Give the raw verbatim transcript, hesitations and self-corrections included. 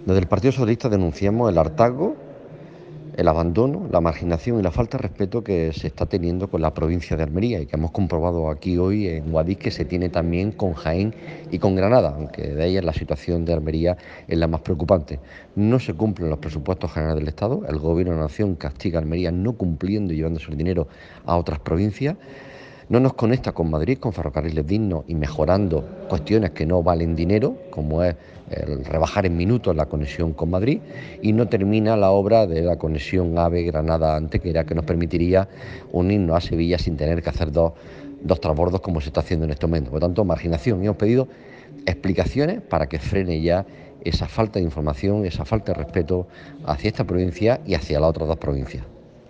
Desde el Partido Socialista denunciamos el hartazgo, el abandono, la marginación y la falta de respeto que se está teniendo con la provincia de Almería y que hemos comprobado aquí hoy en Guadix que se tiene también con Jaén y con Granada, aunque de ellas la situación de Almería es la más preocupante. No se cumplen los presupuestos generales del Estado, el Gobierno de la Nación castiga a Almería no cumpliendo y llevándose el dinero a otras provincias. No nos conecta con Madrid, con ferrocarriles dignos y mejorando cuestiones que no valen dinero, como es el rebajar en minutos la conexión con Madrid, y no termina la obra de la conexión AVE-Granada-Antequera, que nos permitiría unirnos a Sevilla sin tener que hacer dos, dos transbordos como se está haciendo en este momento. Por lo tanto, marginación. Y hemos pedido explicaciones para que frene ya esa falta de información, esa falta de respeto hacia esta provincia y hacia las otras dos provincias.